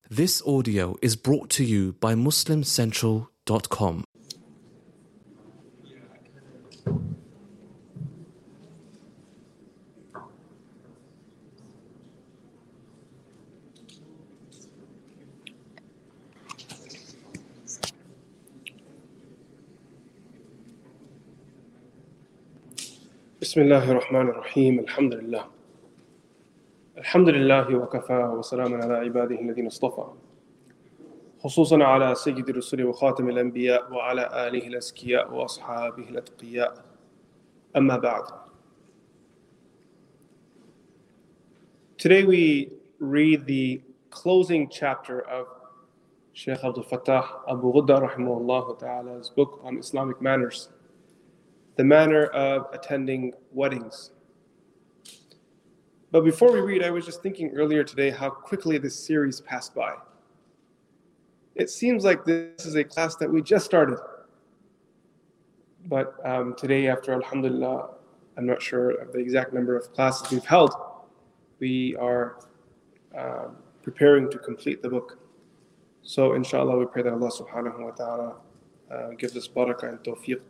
This audio is brought to you by MuslimCentral.com. بسم الله الرحمن الرحيم الحمد لله وكفى وسلام على عباده الذين اصطفى خصوصا على سيد الرسل وخاتم الأنبياء وعلى آله الأزكياء وأصحابه الأتقياء أما بعد. Today we read the closing chapter of Sheikh Abdul Fattah Abu Ghudda rahimahullah ta'ala's book on Islamic manners, the manner of attending weddings. But before we read, I was just thinking earlier today how quickly this series passed by. It seems like this is a class that we just started. But today, after Alhamdulillah, I'm not sure of the exact number of classes we've held, we are preparing to complete the book. So inshallah, we pray that Allah subhanahu wa ta'ala gives us barakah and tawfiq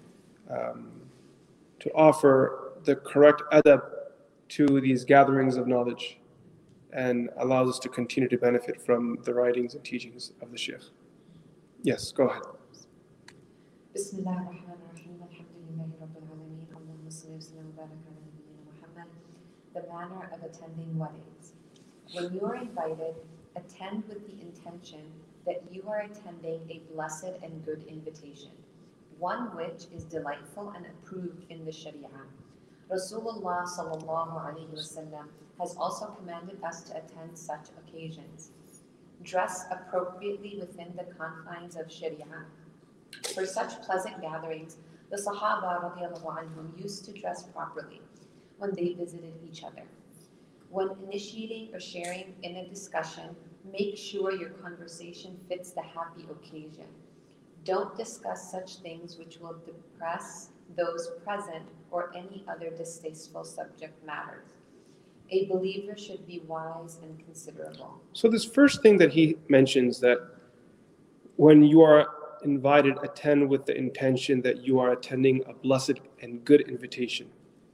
to offer the correct adab to these gatherings of knowledge and allows us to continue to benefit from the writings and teachings of the Shaykh. Yes, go ahead. Bismillah ar-Rahman ar-Rahim, alhamdulillahi rabbil alameen, Allahumma salli wa sallim wa barak ala nabiyyina Muhammad. The manner of attending weddings. When you are invited, attend with the intention that you are attending a blessed and good invitation, one which is delightful and approved in the Sharia. Rasulullah sallallahu alayhi wasallam has also commanded us to attend such occasions. Dress appropriately within the confines of Sharia. For such pleasant gatherings, the Sahaba radiallahu anhum used to dress properly when they visited each other. When initiating or sharing in a discussion, make sure your conversation fits the happy occasion. Don't discuss such things which will depress those present or any other distasteful subject matters. A believer should be wise and considerable. So this first thing that he mentions, that when you are invited, attend with the intention that you are attending a blessed and good invitation.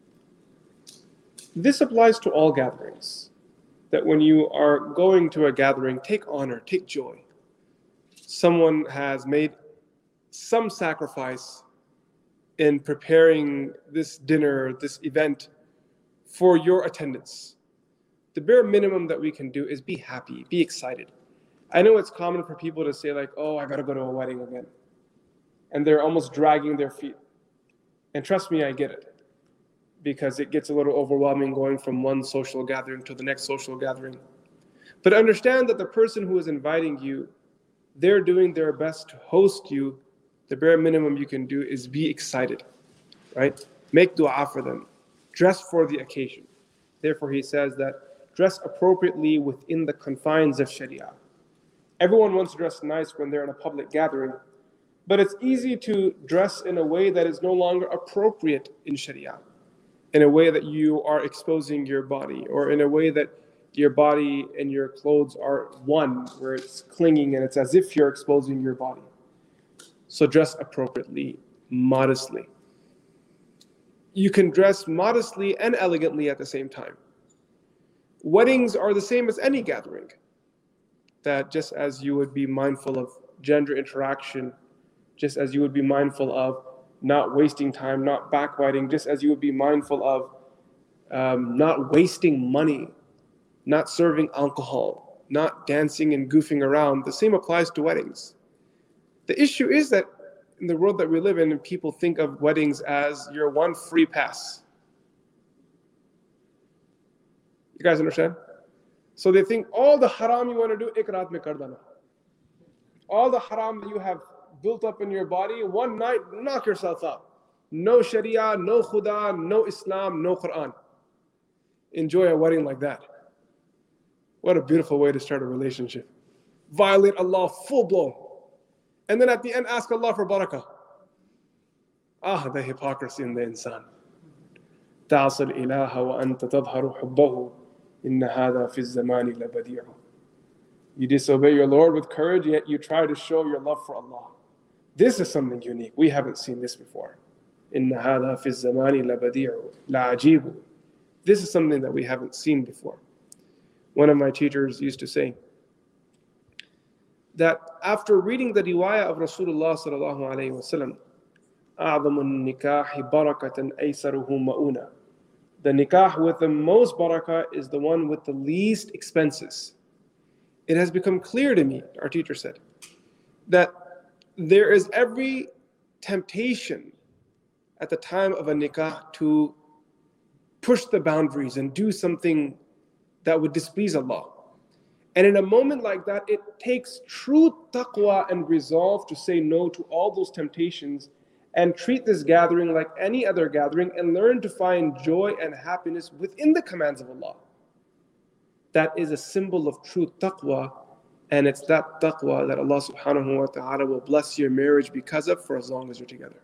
This applies to all gatherings. That when you are going to a gathering, take honor, take joy. Someone has made some sacrifice in preparing this dinner, this event, for your attendance. The bare minimum that we can do is be happy, be excited. I know it's common for people to say like, oh, I gotta go to a wedding again. And they're almost dragging their feet. And trust me, I get it. Because it gets a little overwhelming going from one social gathering to the next social gathering. But understand that the person who is inviting you, they're doing their best to host you. The bare minimum you can do is be excited, right? Make dua for them. Dress for the occasion. Therefore, he says that dress appropriately within the confines of Sharia. Everyone wants to dress nice when they're in a public gathering, but it's easy to dress in a way that is no longer appropriate in Sharia, in a way that you are exposing your body, or in a way that your body and your clothes are one, where it's clinging and it's as if you're exposing your body. So dress appropriately, modestly. You can dress modestly and elegantly at the same time. Weddings are the same as any gathering. That just as you would be mindful of gender interaction, just as you would be mindful of not wasting time, not backbiting, just as you would be mindful of not wasting money, not serving alcohol, not dancing and goofing around, the same applies to weddings. The issue is that in the world that we live in, people think of weddings as your one free pass. You guys understand? So they think all the haram you want to do, ek raat mein kar dana. All the haram that you have built up in your body, one night, knock yourself out. No Sharia, no Khuda, no Islam, no Quran. Enjoy a wedding like that. What a beautiful way to start a relationship. Violate Allah full blown. And then at the end, ask Allah for barakah. The hypocrisy in the insan. تعصي الإله وأنت تظهر حبه إن هذا في الزمان لبديع. You disobey your Lord with courage, yet you try to show your love for Allah. This is something unique. We haven't seen this before. إِنَّ هَذَا فِي الزَّمَانِ لَبَدِيعُ لَعَجِيبُ. This is something that we haven't seen before. One of my teachers used to say that after reading the riwayah of Rasulullah sallallahu alayhi wa sallam, أَعْظَمُ النِّكَاحِ بَرَكَةً أَيْسَرُهُ مَؤُونَةً. The nikah with the most barakah is the one with the least expenses. It has become clear to me, our teacher said, that there is every temptation at the time of a nikah to push the boundaries and do something that would displease Allah. And in a moment like that, it takes true taqwa and resolve to say no to all those temptations and treat this gathering like any other gathering and learn to find joy and happiness within the commands of Allah. That is a symbol of true taqwa, and it's that taqwa that Allah subhanahu wa ta'ala will bless your marriage because of for as long as you're together.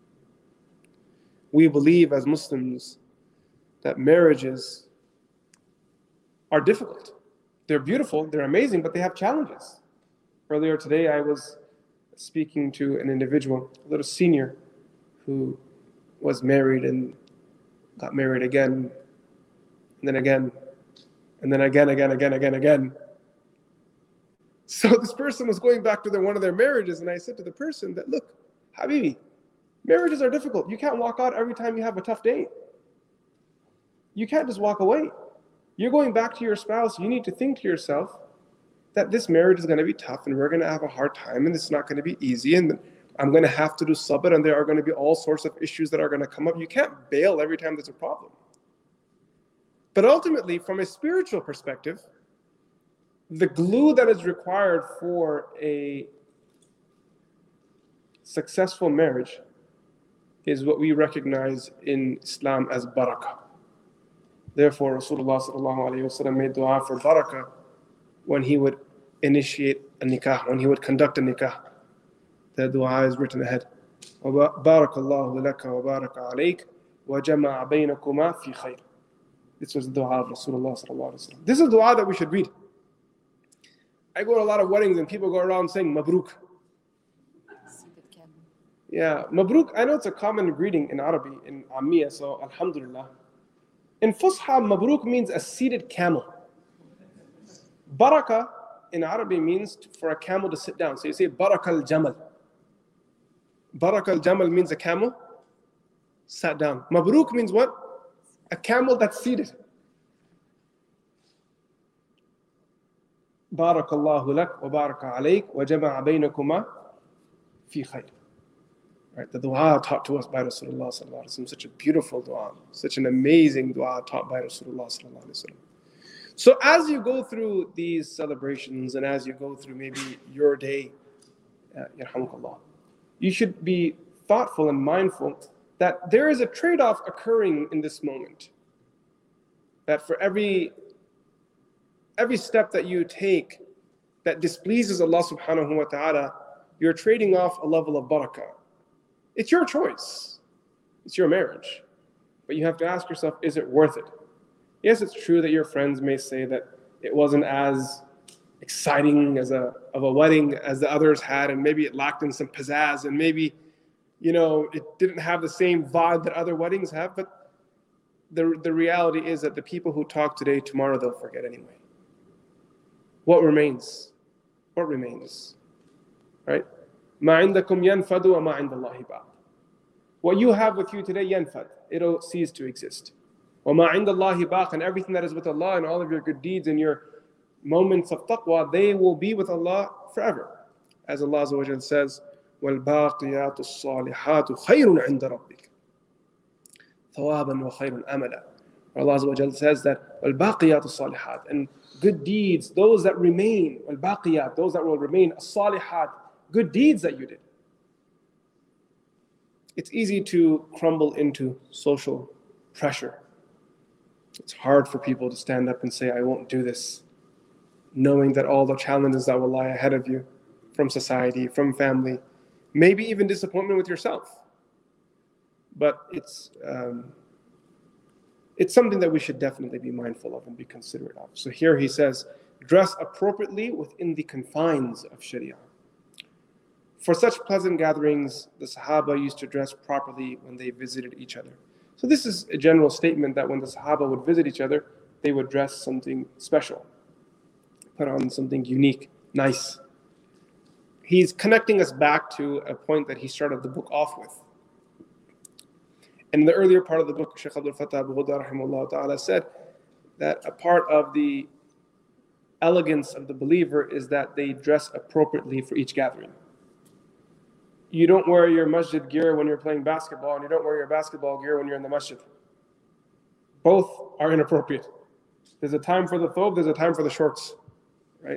We believe as Muslims that marriages are difficult. They're beautiful, they're amazing, but they have challenges. Earlier today, I was speaking to an individual, a little senior, who was married and got married again, and then again, and then again. So this person was going back to one of their marriages, and I said to the person that, look, Habibi, marriages are difficult. You can't walk out every time you have a tough day. You can't just walk away. You're going back to your spouse. You need to think to yourself that this marriage is going to be tough and we're going to have a hard time and it's not going to be easy and I'm going to have to do sabr and there are going to be all sorts of issues that are going to come up. You can't bail every time there's a problem. But ultimately, from a spiritual perspective, the glue that is required for a successful marriage is what we recognize in Islam as barakah. Therefore, Rasulullah sallallahu alayhi wa sallam made dua for barakah when he would initiate a nikah, when he would conduct a nikah. The dua is written ahead. Barakallahu laka wa baraka alayk wa jama'a baynakuma fi khayr. This was the dua of Rasulullah sallallahu alayhi wa sallam. This is the dua that we should read. I go to a lot of weddings and people go around saying Mabruk. Yeah, Mabruk, I know it's a common greeting in Arabic, in Ammiya, so Alhamdulillah. In Fusha, Mabruk means a seated camel. Baraka in Arabic means for a camel to sit down. So you say Baraka al-Jamal. Baraka al-Jamal means a camel sat down. Mabruk means what? A camel that's seated. Barakallahu lak wa baraka alayk wa jama'a baynakuma fi khayr. Right, the dua taught to us by Rasulullah sallallahu alaihi wasallam, such a beautiful dua, such an amazing dua taught by Rasulullah sallallahu alaihi wasallam. So as you go through these celebrations and as you go through maybe your day, yarhamukallah, you should be thoughtful and mindful that there is a trade-off occurring in this moment. That for every step that you take that displeases Allah subhanahu wa ta'ala, you're trading off a level of barakah. It's your choice. It's your marriage. But you have to ask yourself, is it worth it? Yes, it's true that your friends may say that it wasn't as exciting of a wedding as the others had, and maybe it lacked in some pizzazz, and maybe, it didn't have the same vibe that other weddings have, but the reality is that the people who talk today, tomorrow they'll forget anyway. What remains? What remains? Right? مَا عِنْدَكُمْ يَنْفَدُ وَمَا عِنْدَ اللَّهِ بَعْدُ. What you have with you today, yanfad, it'll cease to exist. وَمَا عِنْدَ اللَّهِ بَاقٍ, and everything that is with Allah and all of your good deeds and your moments of taqwa, they will be with Allah forever. As Allah Azza wa Jalla says, وَالْبَاقِيَاتُ الصَّالِحَاتُ خَيْرٌ عِنْدَ رَبِّكَ ثَوَابًا وَخَيْرٌ أَمَلًا. Allah Azza wa Jalla says that وَالْبَاقِيَاتُ الصَّالِحَاتُ, and good deeds, those that remain, وَالْبَاقِيَات, those that will remain, الصَّالِحَات, good deeds that you did. It's easy to crumble into social pressure. It's hard for people to stand up and say, I won't do this, knowing that all the challenges that will lie ahead of you from society, from family, maybe even disappointment with yourself. But it's something that we should definitely be mindful of and be considerate of. So here he says, Dress appropriately within the confines of Sharia. For such pleasant gatherings, the Sahaba used to dress properly when they visited each other. So this is a general statement that when the Sahaba would visit each other, they would dress something special, put on something unique, nice. He's connecting us back to a point that he started the book off with. And in the earlier part of the book, Shaykh Abdul Fattah Abu Ghudda rahimahullah ta'ala said that a part of the elegance of the believer is that they dress appropriately for each gathering. You don't wear your masjid gear when you're playing basketball, and you don't wear your basketball gear when you're in the masjid. Both are inappropriate. There's a time for the thobe, there's a time for the shorts, right?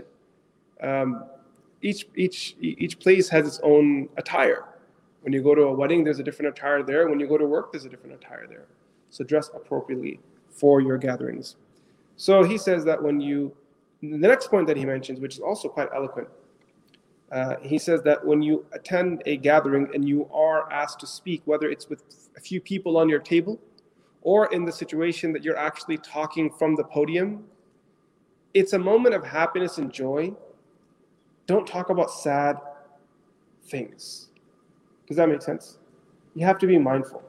Each place has its own attire. When you go to a wedding, there's a different attire there. When you go to work, there's a different attire there. So dress appropriately for your gatherings. So he says that the next point that he mentions, which is also quite eloquent, he says that when you attend a gathering and you are asked to speak, whether it's with a few people on your table or in the situation that you're actually talking from the podium, it's a moment of happiness and joy. Don't talk about sad things. Does that make sense? You have to be mindful.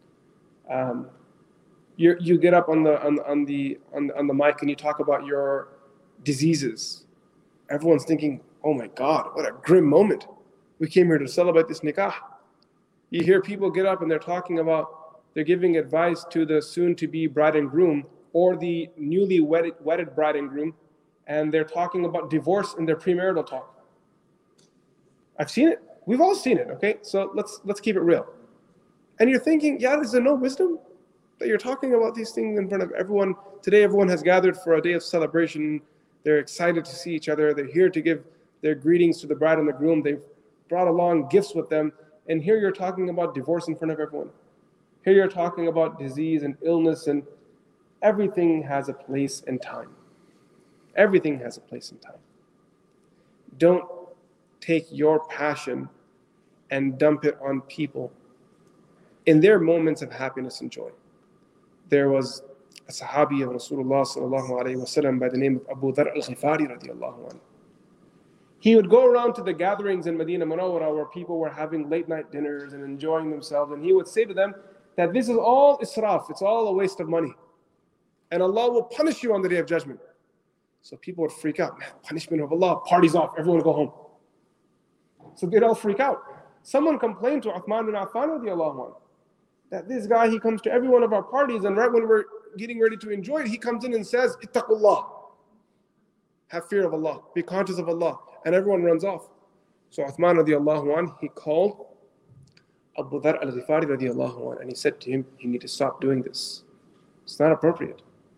You get up on the mic and you talk about your diseases. Everyone's thinking, oh my God, what a grim moment. We came here to celebrate this nikah. You hear people get up and they're giving advice to the soon-to-be bride and groom or the newly wedded bride and groom, and they're talking about divorce in their premarital talk. I've seen it. We've all seen it, okay? So let's keep it real. And you're thinking, yeah, is there no wisdom that you're talking about these things in front of everyone? Today, everyone has gathered for a day of celebration. They're excited to see each other. They're here to give their greetings to the bride and the groom. They've brought along gifts with them. And here you're talking about divorce in front of everyone. Here you're talking about disease and illness, and everything has a place and time. Everything has a place and time. Don't take your passion and dump it on people in their moments of happiness and joy. There was a Sahabi of Rasulullah sallallahu alayhi wa sallam by the name of Abu Dharr al-Ghifari radiallahu anhu. He would go around to the gatherings in Medina Munawwara where people were having late night dinners and enjoying themselves, and he would say to them that this is all israf, it's all a waste of money, and Allah will punish you on the Day of Judgment. So people would freak out. Man, punishment of Allah, party's off, everyone will go home. So they'd all freak out. Someone complained to Uthman bin Affan radiallahu anhu that this guy, he comes to every one of our parties, and right when we're getting ready to enjoy it, he comes in and says, Ittaqullah. Have fear of Allah, be conscious of Allah. And everyone runs off. So Uthman radiallahu anhu, he called Abu Dharr al-Ghifari radiallahu anhu, and he said to him, you need to stop doing this. It's not appropriate.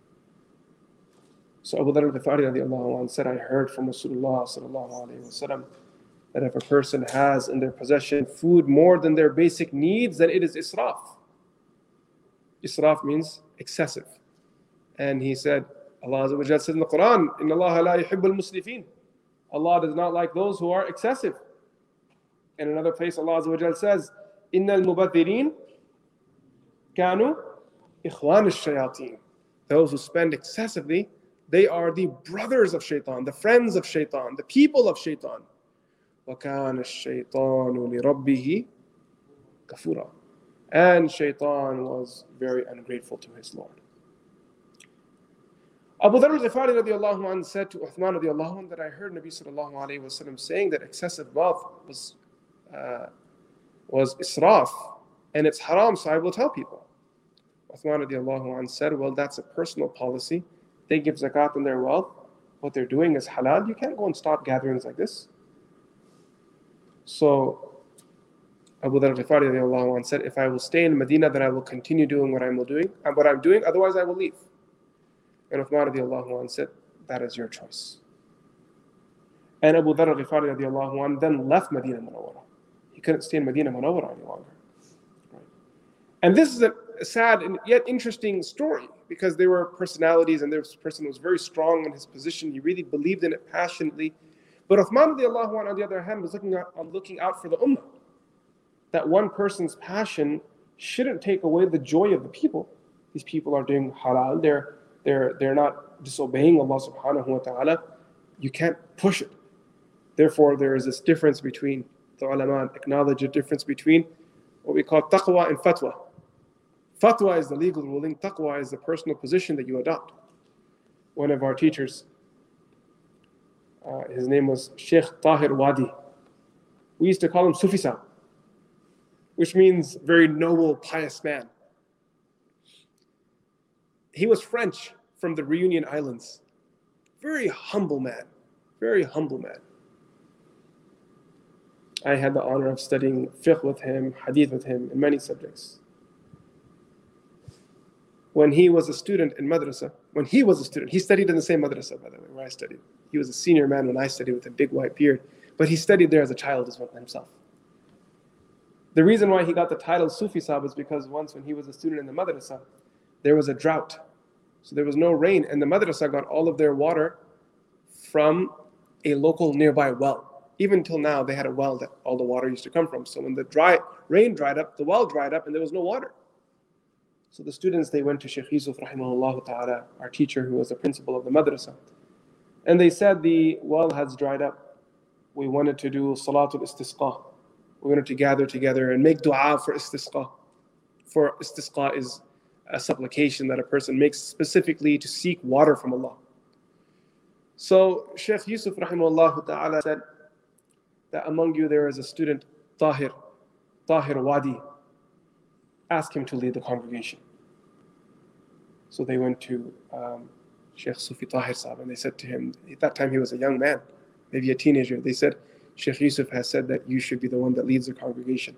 So Abu Dharr al-Ghifari radiallahu anhu said, I heard from Rasulullah sallallahu alayhi wa sallam that if a person has in their possession food more than their basic needs, then it is israf. Israf means excessive. And he said, Allah Azza wa Jalla said in the Quran, Inna Allah la yuhibbul musrifin. Allah does not like those who are excessive. In another place, Allah Azza wa Jalla says, Innal mubadhirin kanu ikhwan ash-shayateen. Those who spend excessively, they are the brothers of shaitan, the friends of shaitan, the people of shaitan. وَكَانَ الشَّيْطَانُ لِرَبِّهِ كَفُورًا. And shaitan was very ungrateful to his Lord. Abu Dharr al-Ghifari radiallahu anhu said to Uthman radiallahu anhu that I heard Nabi sallallahu alayhi wa sallam saying that excessive wealth was israf and it's haram, so I will tell people. Uthman radiallahu anhu said, well, that's a personal policy. They give zakat on their wealth. What they're doing is halal. You can't go and stop gatherings like this. So Abu Dharr al-Ghifari radiallahu anhu said, if I will stay in Medina, then I will continue doing what I'm doing, otherwise I will leave. And Uthman radiallahu anhu said, that is your choice. And Abu Dharr al-Ghifari radiallahu anhu then left Medina Munawwara. He couldn't stay in Medina Munawwara any longer. Right? And this is a sad and yet interesting story, because there were personalities, and this person was very strong in his position. He really believed in it passionately. But Uthman radiallahu anhu, on the other hand, was looking out for the ummah. That one person's passion shouldn't take away the joy of the people. These people are doing halal. They're not disobeying Allah subhanahu wa ta'ala. You can't push it. Therefore, there is this difference between the ulama acknowledge a difference between what we call taqwa and fatwa. Fatwa is the legal ruling, taqwa is the personal position that you adopt. One of our teachers, his name was Sheikh Tahir Wadi. We used to call him Sufi Sahib, which means very noble, pious man. He was French from the Reunion Islands. Very humble man, very humble man. I had the honor of studying fiqh with him, hadith with him, in many subjects. When he was a student in madrasa, he studied in the same madrasa, by the way, where I studied. He was a senior man when I studied with a big white beard, but he studied there as a child as well himself. The reason why he got the title Sufi Sahib is because once when he was a student in the madrasa, there was a drought. So there was no rain, and the madrasa got all of their water from a local nearby well. Even till now, they had a well that all the water used to come from. So when the rain dried up, the well dried up, and there was no water. So the students, they went to Sheikh Yusuf rahimahullah ta'ala, our teacher who was the principal of the madrasa. And they said, the well has dried up. We wanted to do Salatul Istisqa. We wanted to gather together and make dua for Istisqa. For Istisqa is a supplication that a person makes specifically to seek water from Allah. So Sheikh Yusuf rahimahullah ta'ala said that among you there is a student, Tahir Wadi. Ask him to lead the congregation. So they went to Sheikh Sufi Tahir Sahib and they said to him, at that time he was a young man, maybe a teenager. They said, Sheikh Yusuf has said that you should be the one that leads the congregation.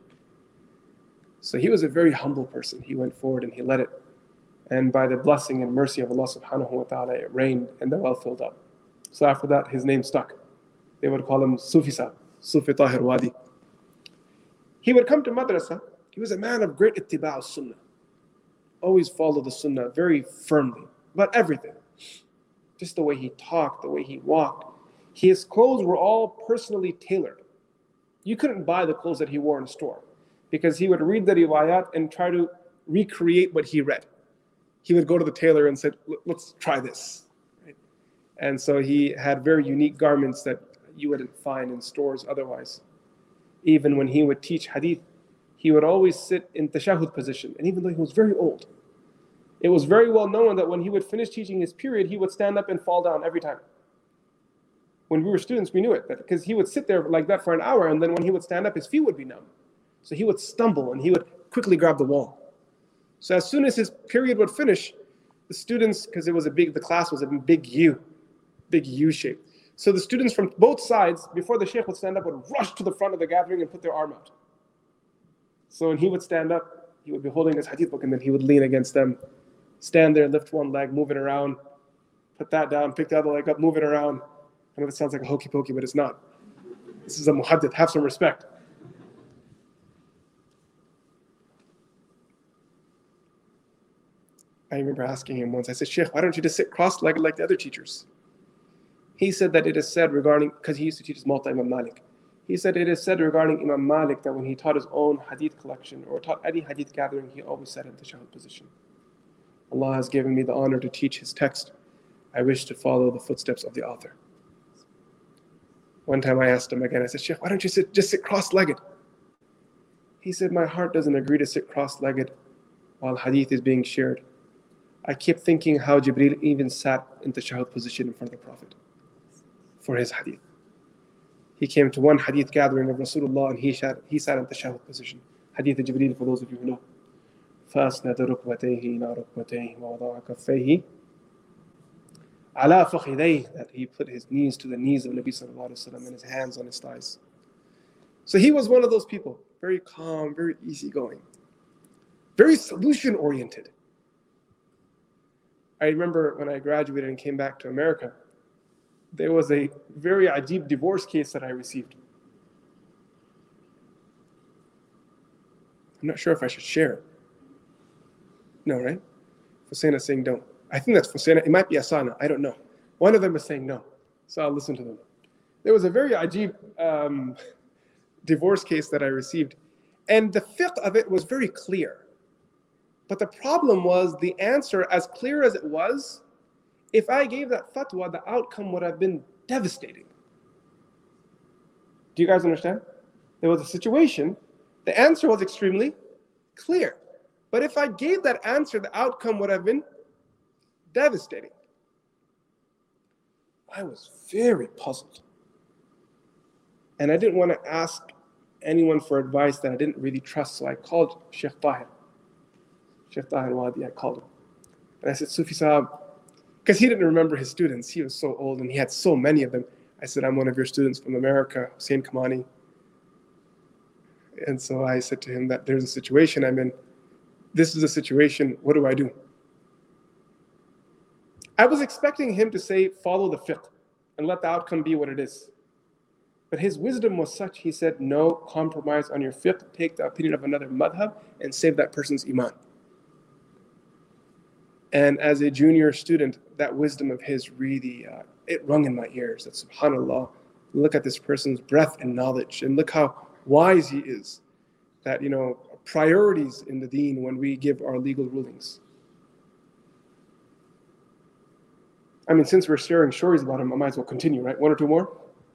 So he was a very humble person. He went forward and he led it. And by the blessing and mercy of Allah subhanahu wa ta'ala, it rained and the well filled up. So after that, his name stuck. They would call him Sufi Sahib, Sufi Tahir Wadi. He would come to madrasa. He was a man of great ittiba' sunnah. Always followed the sunnah very firmly about everything. Just the way he talked, the way he walked. His clothes were all personally tailored. You couldn't buy the clothes that he wore in a store because he would read the riwayat and try to recreate what he read. He would go to the tailor and said, let's try this. Right? And so he had very unique garments that you wouldn't find in stores otherwise. Even when he would teach hadith, he would always sit in tashahhud position. And even though he was very old, it was very well known that when he would finish teaching his period, he would stand up and fall down every time. When we were students, we knew it, because he would sit there like that for an hour, and then when he would stand up, his feet would be numb. So he would stumble, and he would quickly grab the wall. So as soon as his period would finish, the students, because the class was a big U shape. So the students from both sides, before the sheikh would stand up, would rush to the front of the gathering and put their arm out. So when he would stand up, he would be holding his hadith book, and then he would lean against them, stand there, lift one leg, move it around, put that down, pick the other leg up, move it around. I know it sounds like a hokey pokey, but it's not. This is a muhaddith. Have some respect. I remember asking him once, I said, Sheikh, why don't you just sit cross-legged like the other teachers? He said that it is said regarding, because he used to teach his Muwatta Imam Malik. He said it is said regarding Imam Malik that when he taught his own hadith collection or taught any hadith gathering, he always sat in the tashahhud position. Allah has given me the honor to teach his text. I wish to follow the footsteps of the author. One time I asked him again, I said, Sheikh, why don't you just sit cross-legged? He said, my heart doesn't agree to sit cross-legged while hadith is being shared. I kept thinking how Jibreel even sat in the tashahhud position in front of the Prophet for his hadith. He came to one hadith gathering of Rasulullah and he sat in the tashahhud position. Hadith of Jibreel, for those of you who know. فَأَسْنَدَ رُكْبَتَيْهِ إِلَىٰ رُكْبَتَيْهِ وَوَضَعَ كَفَّيْهِ عَلَىٰ فَخِذَيْهِ, that he put his knees to the knees of Nabi sallallahu alaihi wasallam and his hands on his thighs. So he was one of those people, very calm, very easygoing, very solution-oriented. I remember when I graduated and came back to America, there was a very ajib divorce case that I received. I'm not sure if I should share it. No, right? Fusaina saying don't. I think that's Fusaina. It might be Asana. I don't know. One of them is saying no. So I'll listen to them. There was a very ajib divorce case that I received. And the fiqh of it was very clear. But the problem was the answer, as clear as it was, if I gave that fatwa, the outcome would have been devastating. Do you guys understand? There was a situation, the answer was extremely clear. But if I gave that answer, the outcome would have been devastating. I was very puzzled. And I didn't want to ask anyone for advice that I didn't really trust, so I called Sheikh Tahir Wadi, I called him. And I said, Sufi Sahab, because he didn't remember his students. He was so old and he had so many of them. I said, I'm one of your students from America, Hussein Kamani. And so I said to him that there's a situation I'm in. This is a situation, what do I do? I was expecting him to say, follow the fiqh and let the outcome be what it is. But his wisdom was such, he said, no compromise on your fiqh, take the opinion of another madhab and save that person's iman. And as a junior student, that wisdom of his really, it rung in my ears. That subhanAllah, look at this person's breadth and knowledge and look how wise he is. That, priorities in the deen when we give our legal rulings. I mean, since we're sharing stories about him, I might as well continue, right? One or two more?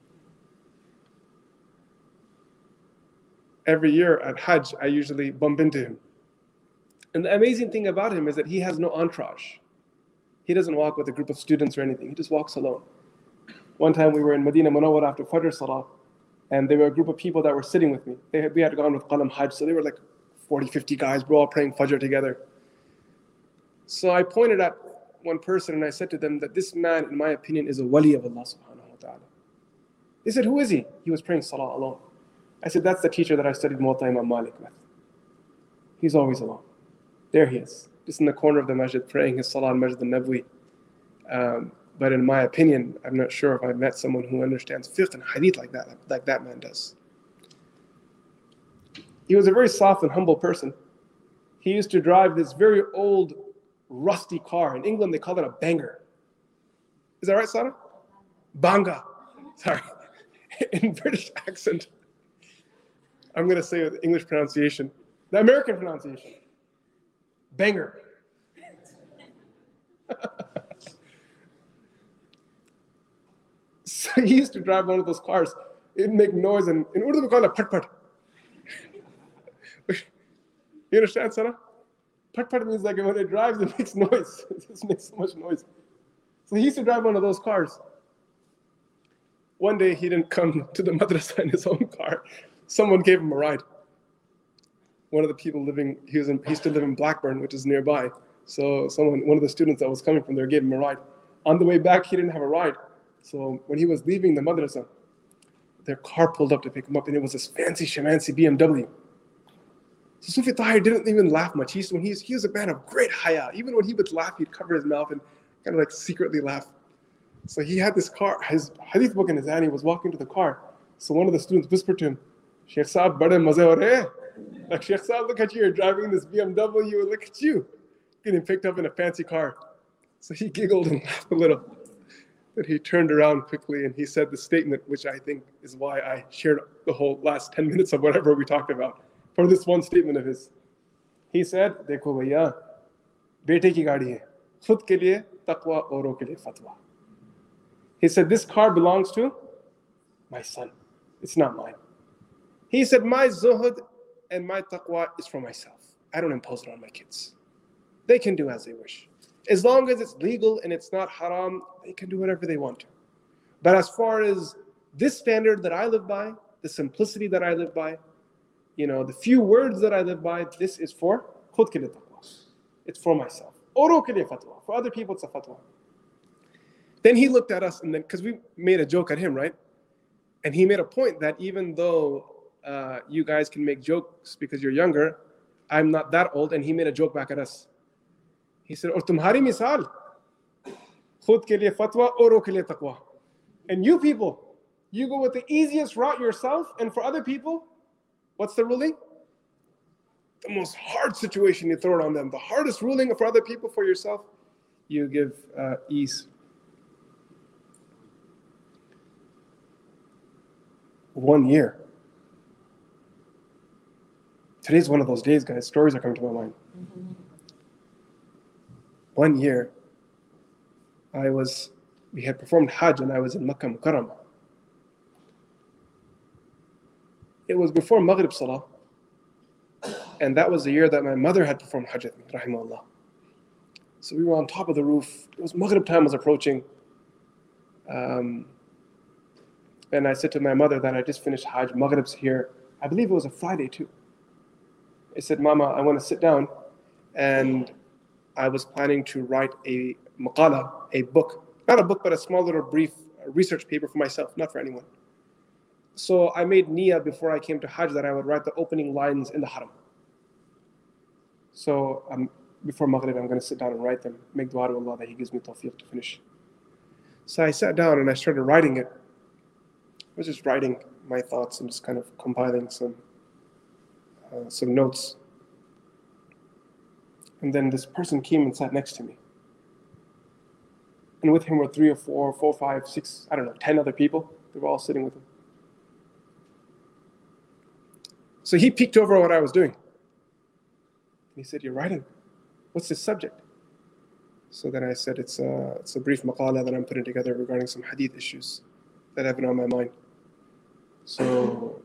Every year at Hajj, I usually bump into him. And the amazing thing about him is that he has no entourage. He doesn't walk with a group of students or anything. He just walks alone. One time we were in Medina Munawwara after Fajr Salah, and there were a group of people that were sitting with me. We had gone with Qalam Hajj, so they were like 40, 50 guys. We're all praying Fajr together. So I pointed at one person and I said to them that this man, in my opinion, is a wali of Allah subhanahu wa ta'ala. They said, who is he? He was praying Salah alone. I said, that's the teacher that I studied Muwatta Imam Malik with. He's always alone. There he is, just in the corner of the masjid, praying his Salah in Masjid al-Nabwi. But in my opinion, I'm not sure if I've met someone who understands fiqh and hadith like that man does. He was a very soft and humble person. He used to drive this very old, rusty car. In England, they call it a banger. Is that right, Sarah? Banga. Sorry. In British accent. I'm going to say with English pronunciation. The American pronunciation. Banger. So he used to drive one of those cars. It'd make noise, and in Urdu we call it pat-pat. You understand, Sarah? Pat-pat means like when it drives, it makes noise. It just makes so much noise. So he used to drive one of those cars. One day he didn't come to the madrasa in his own car. Someone gave him a ride. One of the people he used to live in Blackburn, which is nearby. So one of the students that was coming from there gave him a ride. On the way back, he didn't have a ride. So when he was leaving the madrasa, their car pulled up to pick him up, and it was this fancy shamancy BMW. So Sufi Tahir didn't even laugh much. He was a man of great haya. Even when he would laugh, he'd cover his mouth and kind of like secretly laugh. So he had this car, his hadith book in his hand. He was walking to the car. So one of the students whispered to him, Sheikh Saab, bade maze ho rahe. Like, Sheikh Saab, look at you. You're driving this BMW. Look at you. Getting picked up in a fancy car. So he giggled and laughed a little. But he turned around quickly and he said the statement, which I think is why I shared the whole last 10 minutes of whatever we talked about. For this one statement of his. He said, Dekho bhaiya, bete ki gaadi hai. Khud ke liye taqwa, auro ke liye fatwa. He said, this car belongs to my son. It's not mine. He said, my zuhud and my taqwa is for myself. I don't impose it on my kids. They can do as they wish. As long as it's legal and it's not haram, they can do whatever they want to. But as far as this standard that I live by, the simplicity that I live by, the few words that I live by, this is for khud ke liye taqwa. It's for myself. Auro ke liye fatwa. For other people, it's a fatwa. Then he looked at us, and then, because we made a joke at him, right? And he made a point that even though you guys can make jokes because you're younger, I'm not that old, and he made a joke back at us. He said, "Aur tumhari misal, khud ke liye fatwa, auro ke liye taqwa." And you people, you go with the easiest route yourself, and for other people, what's the ruling? The most hard situation, you throw it on them. The hardest ruling for other people, for yourself, you give ease. 1 year. Today's one of those days, guys. Stories are coming to my mind. 1 year, I was We had performed Hajj and I was in Makkah Mukarramah. It was before Maghrib Salah, and that was the year that my mother had performed Hajj with me, rahimahullah. So we were on top of the roof. It was Maghrib time was approaching. And I said to my mother that I just finished Hajj, Maghrib's here. I believe it was a Friday too. I said, Mama, I want to sit down. And I was planning to write a maqala, a book. Not a book, but a small little brief research paper for myself, not for anyone. So I made niyyah before I came to Hajj that I would write the opening lines in the haram. So before Maghrib, I'm going to sit down and write them, make dua to Allah that He gives me tawfiq to finish. So I sat down and I started writing it. I was just writing my thoughts and just kind of compiling some notes. And then this person came and sat next to me. And with him were 3 or 4, 4, 5, 6, 10 other people. They were all sitting with him. So he peeked over what I was doing. And he said, "You're writing? What's the subject?" So then I said, it's a brief maqala that I'm putting together regarding some hadith issues that have been on my mind. So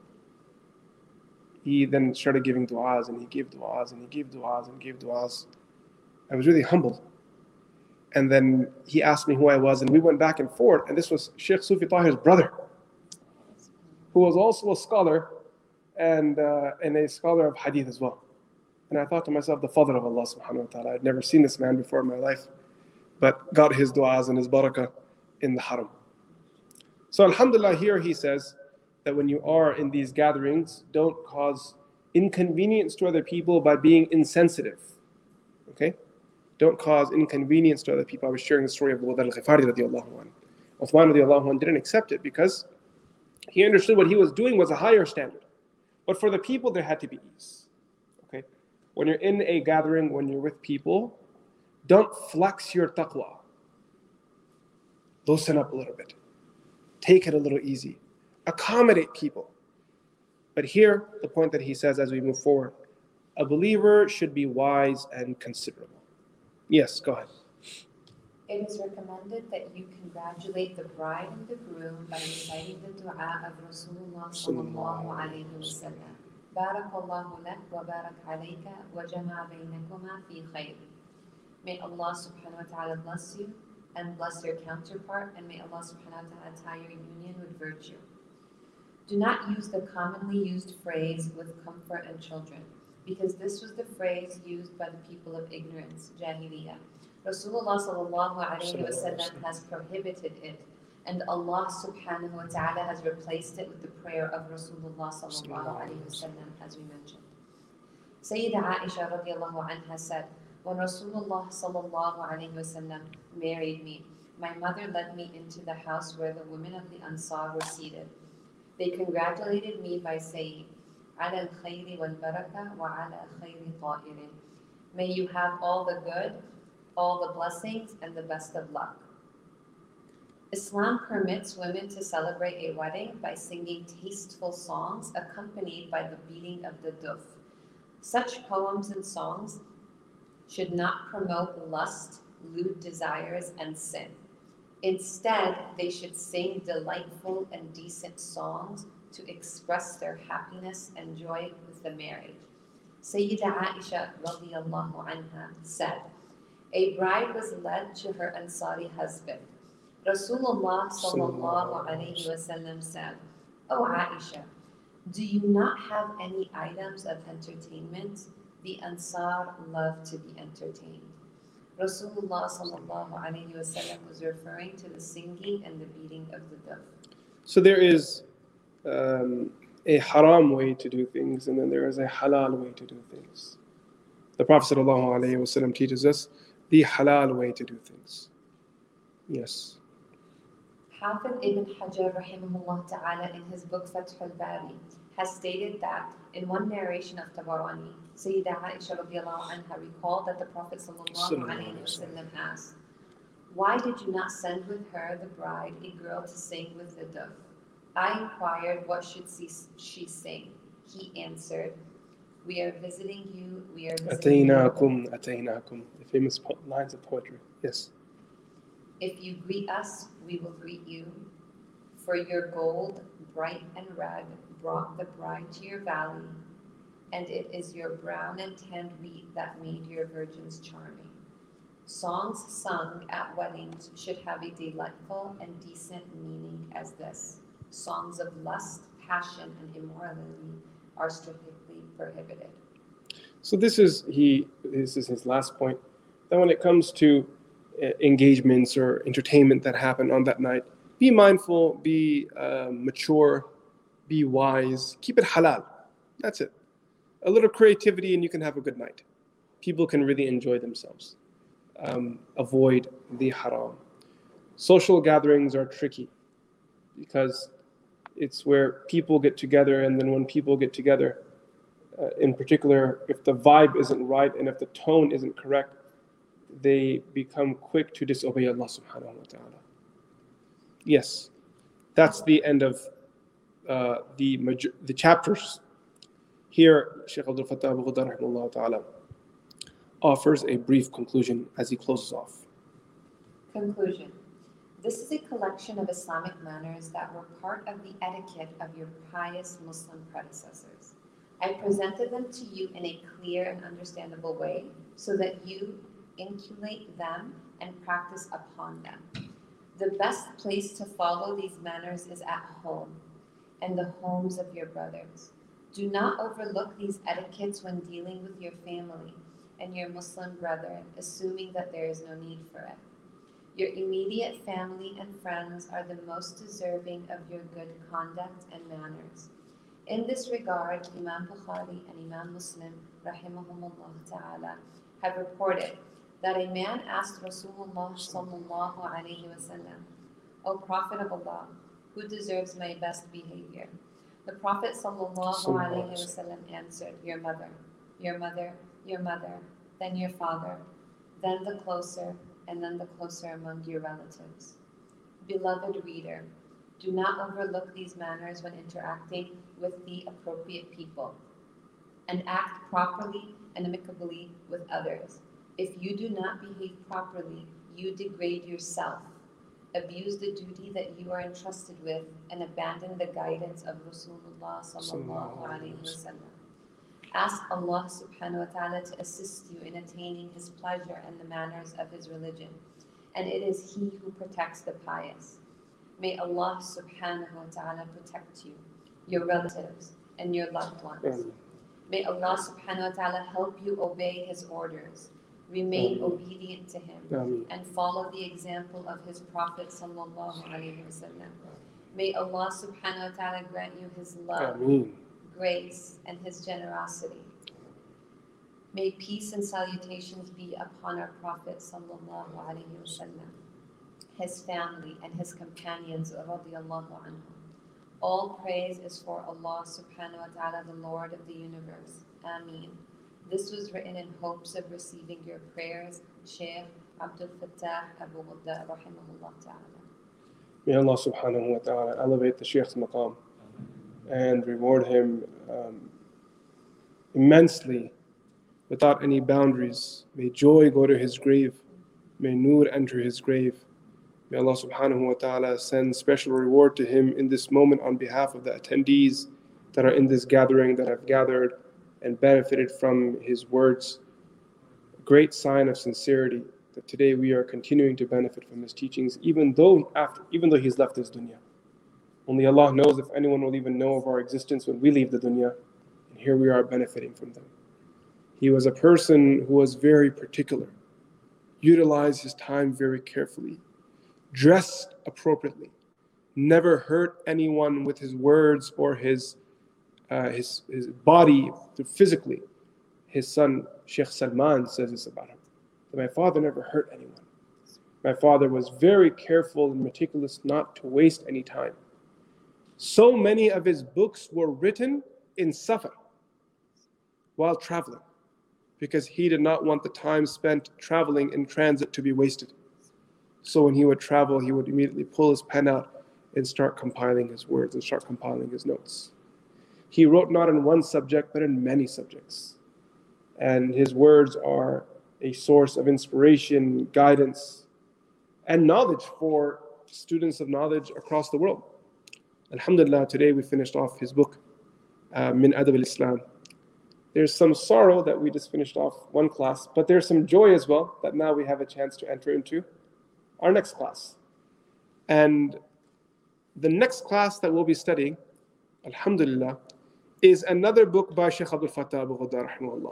he then started giving du'as, and he gave du'as, and he gave du'as, and gave du'as. I was really humbled. And then he asked me who I was, and we went back and forth. And this was Sheikh Sufi Tahir's brother, who was also a scholar and a scholar of hadith as well. And I thought to myself, the Fadl of Allah subhanahu wa ta'ala. I'd never seen this man before in my life, but got his du'as and his barakah in the haram. So alhamdulillah, here he says that when you are in these gatherings, don't cause inconvenience to other people by being insensitive. Okay? Don't cause inconvenience to other people. I was sharing the story of Abu Dharr al-Ghifari radiallahu anhu. Uthman radiallahu anhu didn't accept it because he understood what he was doing was a higher standard. But for the people, there had to be ease. Okay? When you're in a gathering, when you're with people, don't flex your taqwa. Loosen up a little bit. Take it a little easy. Accommodate people. But here, the point that he says as we move forward, a believer should be wise and considerable. Yes, go ahead. It is recommended that you congratulate the bride and the groom by reciting the dua of Rasulullah sallallahu alayhi wa sallam. Barakallahu lak wa barak alayka wa jama'a baynakuma fi khayr. May Allah subhanahu wa ta'ala bless you and bless your counterpart, and may Allah subhanahu wa ta'ala tie your union with virtue. Do not use the commonly used phrase with comfort and children, because this was the phrase used by the people of ignorance, Jahiliyyah. Rasulullah sallallahu alayhi wa sallam has prohibited it, and Allah subhanahu wa ta'ala has replaced it with the prayer of Rasulullah sallallahu alayhi wa sallam, as we mentioned. Sayyidah Aisha radiallahu anha said, when Rasulullah sallallahu alayhi wa sallam married me, my mother led me into the house where the women of the Ansar were seated. They congratulated me by saying, "Ala al-khayri wal-baraka wa ala khayri ta'irin." May you have all the good, all the blessings, and the best of luck. Islam permits women to celebrate a wedding by singing tasteful songs accompanied by the beating of the duf. Such poems and songs should not promote lust, lewd desires, and sin. Instead, they should sing delightful and decent songs to express their happiness and joy with the marriage. Sayyidah Aisha radiallahu anha said, a bride was led to her Ansari husband. Rasulullah sallallahu alayhi wa sallam said, "O Aisha, do you not have any items of entertainment? The Ansar love to be entertained." Rasulullah sallallahu alayhi wa sallam was referring to the singing and the beating of the duf. So there is a haram way to do things, and then there is a halal way to do things. The Prophet sallallahu alayhi wa sallam teaches us the halal way to do things. Yes. Hafiz ibn Hajar rahimahullah ta'ala in his book Fath al-Bari has stated that in one narration of Tabarani, Sayyidah Aisha radiallahu anha recalled that the Prophet sallallahu alayhi wa sallam asked, "Why did you not send with her, the bride, a girl to sing with the duf?" I inquired, what should she sing? He answered, "We are visiting you, we are visiting you." Ataynakum, the famous lines of poetry. Yes. If you greet us, we will greet you. For your gold, bright and red, brought the bride to your valley, and it is your brown and tanned wheat that made your virgins charming. Songs sung at weddings should have a delightful and decent meaning as this. Songs of lust, passion, and immorality are strictly prohibited. So this is his last point. That when it comes to engagements or entertainment that happen on that night, be mindful, be mature, be wise, keep it halal. That's it. A little creativity and you can have a good night. People can really enjoy themselves. Avoid the haram. Social gatherings are tricky because it's where people get together, and then when people get together, in particular, if the vibe isn't right and if the tone isn't correct, they become quick to disobey Allah subhanahu wa ta'ala. Yes, that's the end of the chapters. Here, Shaykh Abdul Fattah Abu Ghudda rahimahullah ta'ala offers a brief conclusion as he closes off. Conclusion. This is a collection of Islamic manners that were part of the etiquette of your pious Muslim predecessors. I presented them to you in a clear and understandable way so that you inculcate them and practice upon them. The best place to follow these manners is at home and the homes of your brothers. Do not overlook these etiquettes when dealing with your family and your Muslim brethren, assuming that there is no need for it. Your immediate family and friends are the most deserving of your good conduct and manners. In this regard, Imam Bukhari and Imam Muslim, rahimahumullah ta'ala, have reported that a man asked Rasulullah sallallahu alayhi wa sallam, O Prophet of Allah, who deserves my best behavior? The Prophet sallallahu alayhi wa sallam answered, your mother, your mother, your mother, then your father, then the closer, and then the closer among your relatives. Beloved reader, do not overlook these manners when interacting with the appropriate people, and act properly and amicably with others. If you do not behave properly, you degrade yourself, abuse the duty that you are entrusted with, and abandon the guidance of Rasulullah sallallahu alaihi wasallam. Ask Allah subhanahu wa ta'ala to assist you in attaining His pleasure and the manners of His religion, and it is He who protects the pious. May Allah subhanahu wa ta'ala protect you, your relatives, and your loved ones. May Allah subhanahu wa ta'ala help you obey His orders, remain obedient to Him, and follow the example of His Prophet sallallahu alaihi wasallam. May Allah subhanahu wa ta'ala grant you His love, grace, and His generosity. May peace and salutations be upon our Prophet sallallahu alaihi wasallam, his family, and his companions radiyallahu anhum. All praise is for Allah subhanahu wa ta'ala, the Lord of the universe. Ameen. This was written in hopes of receiving your prayers, Shaykh Abdul Fattah Abu Ghudda rahimahullah ta'ala. May Allah subhanahu wa ta'ala elevate the Shaykh's maqam and reward him immensely without any boundaries. May joy go to his grave. May nur enter his grave. May Allah subhanahu wa ta'ala send special reward to him in this moment on behalf of the attendees that are in this gathering, that have gathered and benefited from his words. A great sign of sincerity that today we are continuing to benefit from his teachings, even though he's left this dunya. Only Allah knows if anyone will even know of our existence when we leave the dunya, and here we are benefiting from them. He was a person who was very particular, utilized his time very carefully, dressed appropriately, never hurt anyone with his words or his body physically. His son Sheikh Salman says this about him, that my father never hurt anyone. My father was very careful and meticulous not to waste any time. So many of his books were written in safar, while traveling, because he did not want the time spent traveling in transit to be wasted. So when he would travel, he would immediately pull his pen out and start compiling his words and start compiling his notes. He wrote not in one subject, but in many subjects. And his words are a source of inspiration, guidance, and knowledge for students of knowledge across the world. Alhamdulillah, today we finished off his book, Min Adab al-Islam. There's some sorrow that we just finished off one class, but there's some joy as well that now we have a chance to enter into our next class. And the next class that we'll be studying, alhamdulillah, is another book by Shaykh Abdul Fattah Abu Ghudda rahimahullah.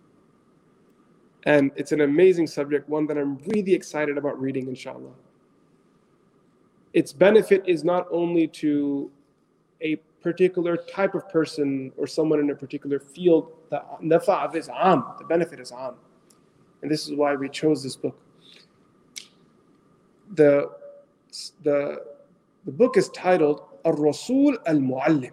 And it's an amazing subject, one that I'm really excited about reading, inshallah. Its benefit is not only to a particular type of person or someone in a particular field. The nafa' is am, the benefit is am. And this is why we chose this book. The book is titled Ar-Rasul Al-Muallim,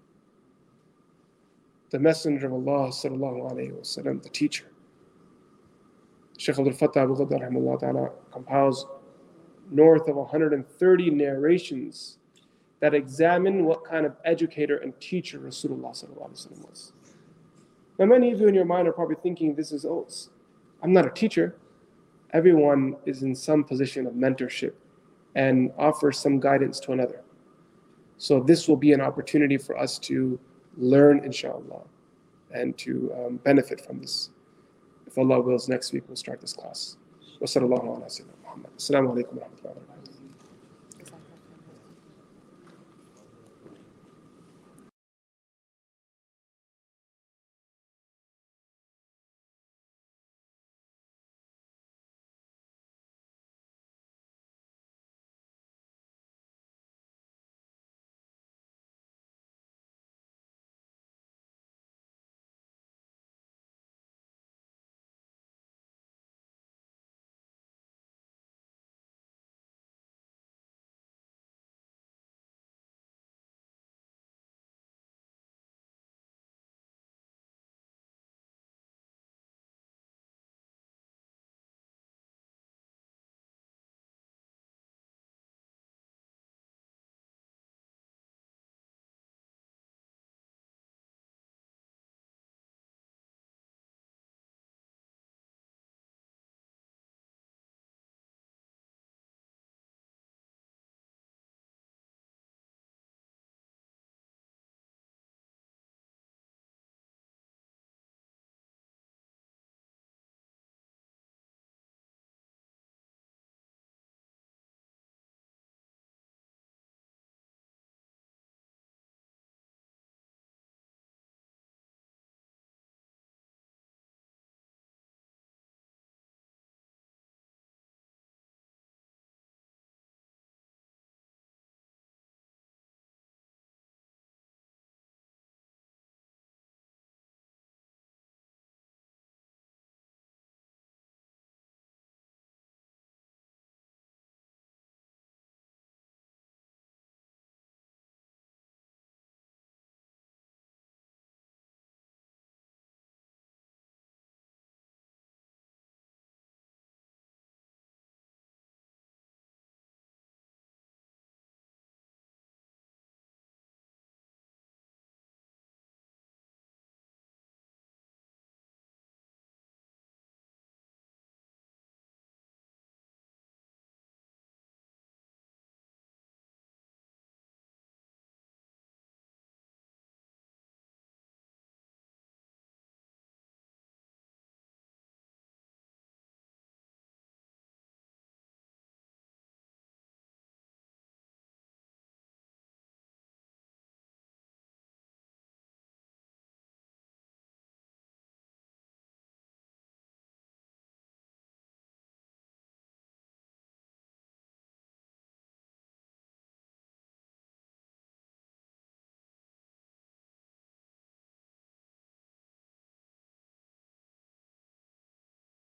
the Messenger of Allah sallallahu alayhi wa sallam, the teacher. Shaykh Abdul Fattah Abu Ghudda rahimahullah ta'ala compiles north of 130 narrations that examine what kind of educator and teacher Rasulullah sallallahu alaihi wasallam was. Now, many of you in your mind are probably thinking, this is, I'm not a teacher. Everyone is in some position of mentorship and offers some guidance to another. So this will be an opportunity for us to learn, inshallah, and to benefit from this. If Allah wills, next week we'll start this class. Wa sallallahu ala sayyidina Muhammad. Assalamu alaikum wa rahmatullahi wa barakatuh.